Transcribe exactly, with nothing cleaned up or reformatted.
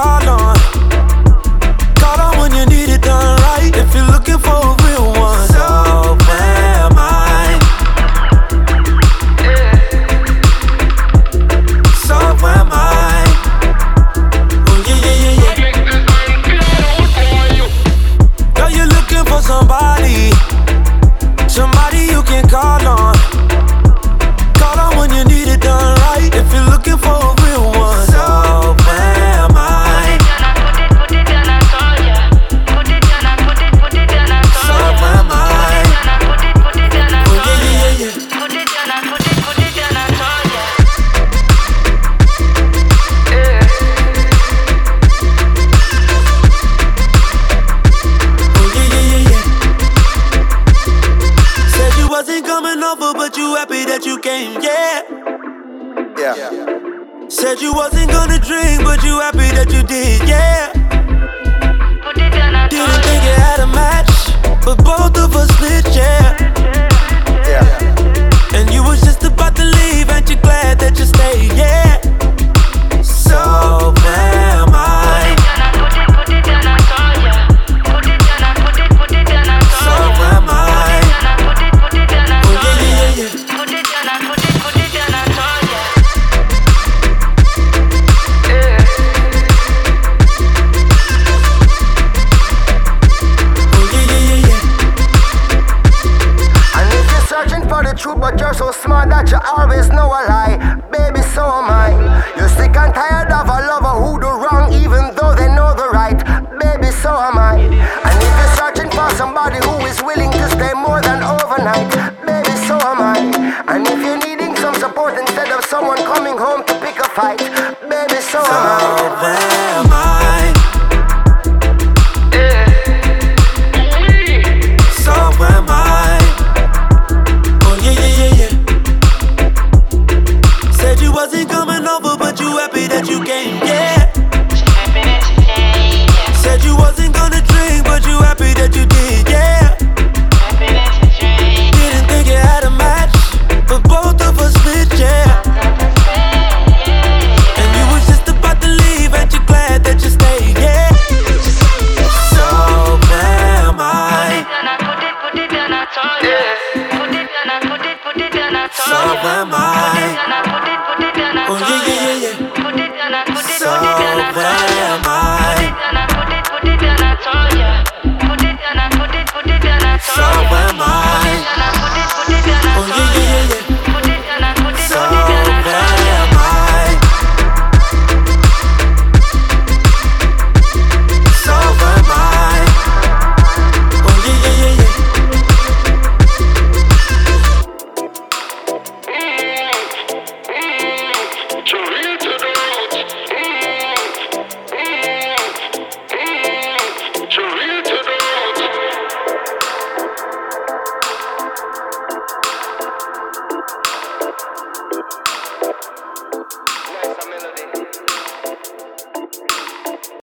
call on. Call on when you need it done right. If you're looking for a real one. So where am I? So where am I? Oh yeah, yeah, yeah, yeah. Girl, you're looking for somebody, somebody you can call on. Call on when you need it done right. If you're looking for a real one. So where am I? Put it down, I told ya. Put it down, I put it, put it down, I told ya. So where am I? Put it, put it down, I Oh told yeah, ya. yeah, yeah, yeah. Put it down, I put it, put it down, I told ya. Oh yeah, yeah, yeah, yeah. Said you wasn't coming over, but you happy that you came, yeah. Yeah. Said you wasn't gonna drink, but you happy that you did, yeah.